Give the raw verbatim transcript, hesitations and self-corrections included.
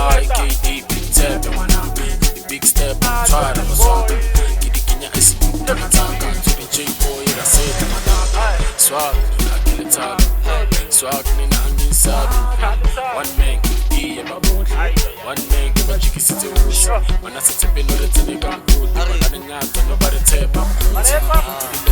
I K D, big step, the big step, try to swag. Get the Kenya is the Matanga to the J boy, I say the Matanga. Swag, I kill it up. Swag, in the inside. One man, he and my body. One man, give a chicken city rules. When I sit up in the thing, I'm good. I'm not enough, nobody tap.